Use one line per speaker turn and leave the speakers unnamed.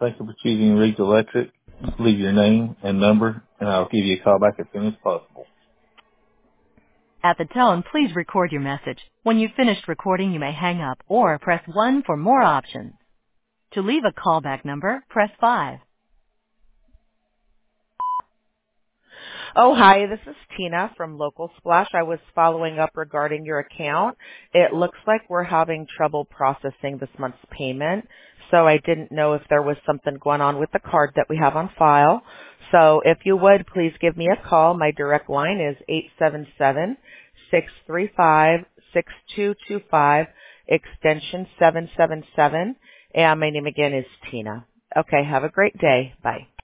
Thank you for choosing Reed Electric. Leave your name and number, and I'll give you a call back as soon as possible.
At the tone, please record your message. When you've finished recording, you may hang up or press 1 for more options. To leave a callback number, press 5.
Oh, hi, this is Tina from Local Splash. I was following up regarding your account. It looks like we're having trouble processing this month's payment, so I didn't know if there was something going on with the card that we have on file. So if you would, please give me a call. My direct line is 877-635-6225, extension 777, and my name again is Tina. Okay, have a great day. Bye.